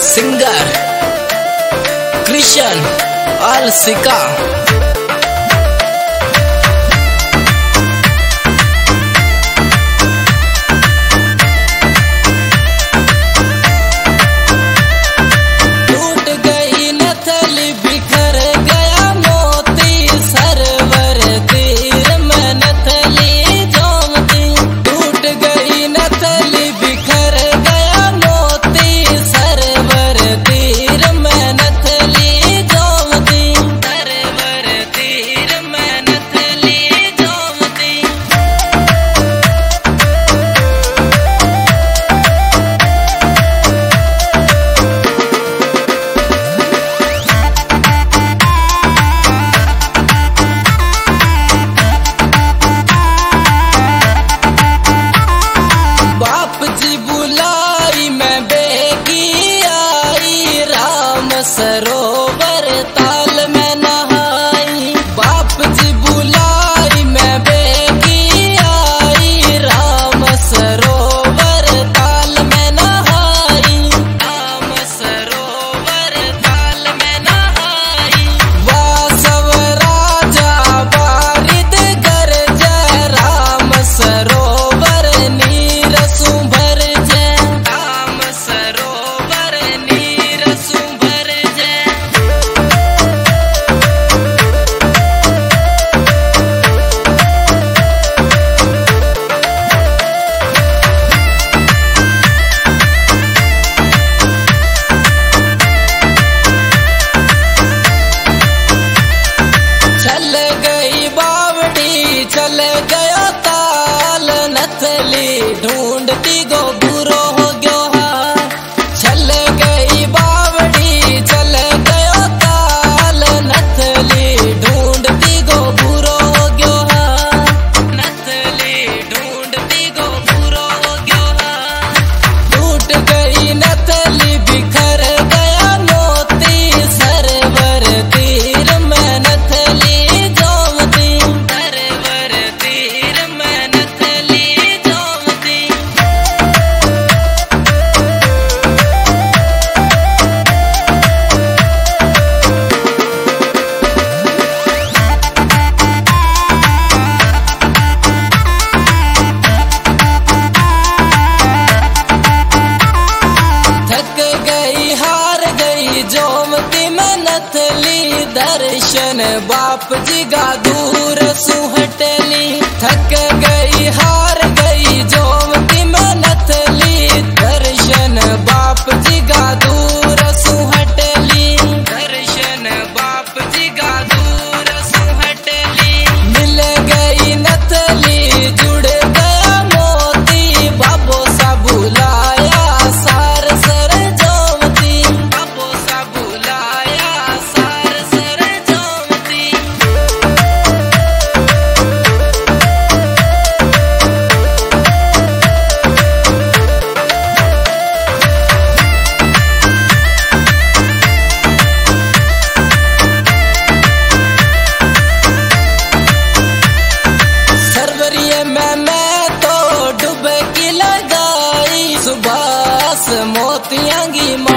Singer Krishna अलसिका। सरोवर ताल में नहाई, बाप जी बुलाई मैं बेगी आई। राम सरोवर ताल में नहाई, राम सरोवर ताल में नहाई। वासव राजा वारिद गरज, राम सरोवर नीर सुभर जय, राम सरोवर नीर सुभर। चल गया ताल नथली ढूंढती गो बुरो हो गयो हा। चल गई बावड़ी चल गयो ताल नथली ढूंढती गो बुरो हो गयो हा। नथली ढूंढती गो बुरो हो गयो हा। टूट गई नथली बिखर गया मोती, सरवर तीर में नथली जोमती में नथली दर्शन बाप जी गा दूर सुहटली। थक गई हार गई जोमती में नथली, दर्शन बाप जी गा दूर सुहटली। दर्शन बाप जी गा दूर सुहटली। मिल गई नथली जुड़ गया मोती, बाबो सा बुलाया सार सर जोमती, बाबो सा बुलाया सार सर जोमती। सरवरिये में मैं तो डुबकी लगाई, सुभाष मोतियांगी